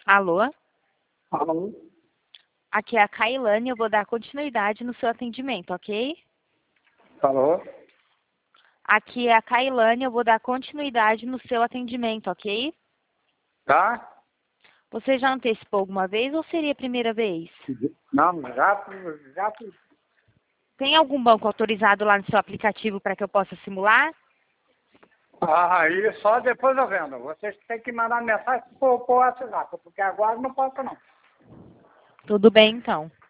Alô? Alô? Aqui é a Kailane, eu vou dar continuidade no seu atendimento, ok? Alô? Aqui é a Kailane, eu vou dar continuidade no seu atendimento, ok? Tá? Você já antecipou alguma vez ou seria a primeira vez? Não, já. Tem algum banco autorizado lá no seu aplicativo para que eu possa simular? Aí só depois eu vendo. Vocês têm que mandar mensagem por WhatsApp, porque agora não posso não. Tudo bem, então.